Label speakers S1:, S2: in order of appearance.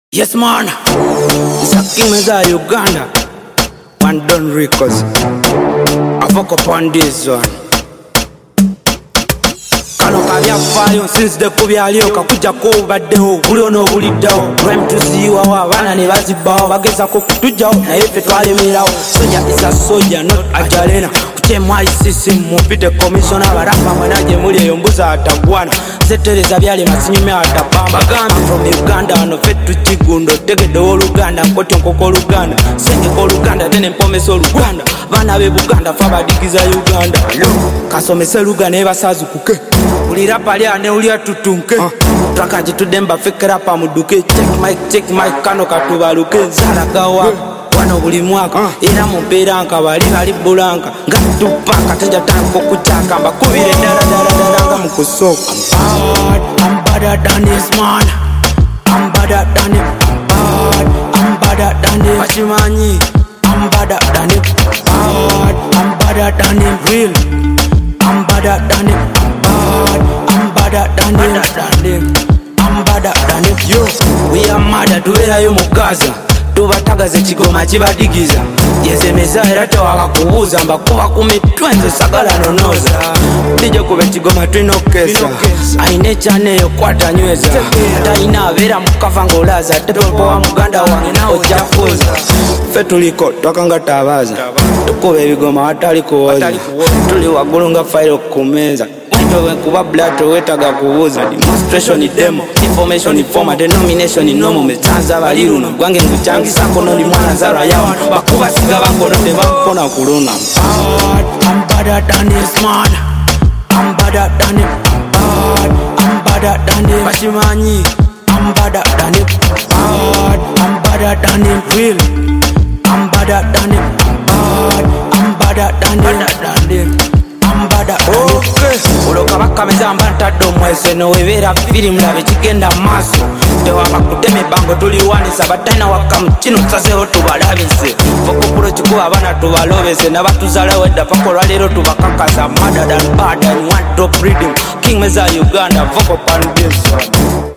S1: Yes man, it's a king meza Uganda. One done records. I fuck up on this one. Kano kabya fayo since the kubyaliyo kakuja ko baddeho buli no buliddawo rhyme to see you abana ne bazibawo bageza ko kutujjawo naye ffe twalemerawo soja is a soldier not a jalena kuchemwa isisi mupite commissioner barapa mwanaje muli eyo mbuza atagwana setereza byali masinyume atapamba gambi from Uganda no fetu chigundo tegede oluganda nkoti nkoko oluganda senge ko oluganda then empomeso oluganda bana be Buganda fabadigiza Uganda kasomese luganda ne basazukuke uli rapa lya ne uli atutunke twakaje tudemba fikira pa muduke check mic kano katubaluke zaragawa wano buli mwaka era mumbeera nkabali bali bulanka ngatupaka teja tanko kuchaka mbakubire dara nga mukusoka I'm better than this man I'm better than him I'm better than him Bachimanyi I'm better than him I'm better than him real I'm better than him I'm better than him I'm better than him yo we are mad tuwerayo mugaza tubatagaze kigoma kibadigiza yezemeza era tewakakubuuza mbakuba ku mitwenze sagala nonoza ndije kuba kigoma twinokesa aine cyane yo kwata nyweza ataina abera mukava ngolaza tepepo wa muganda wange nawe jafuza ffe tuliko twakanga tabaza tukuba ebigoma watali kuwoza tuli waggulu nga file kumeza kuba blato wetaga kubuza demonstration demo information format denomination nomo metanza baliruno gwange nguchangisa kono ni mwana zara yawa bakuba siga bangono te bampona kuluna I'm better than this man I'm better than him I'm better than him Bachimanyi I'm better than him I'm better than him real I'm better than him I'm better than him okay uloka bakameza mbantaddo mwese no webera film labe kigenda maso tewaba kuteme bango tuliwanisa bataina wakamchino saseho tubalabise fokupulo chikuba abana tubalobese nabatuzala wedda pakola lero tubakakaza mother than bad and one top reading king meza Uganda vocal pan this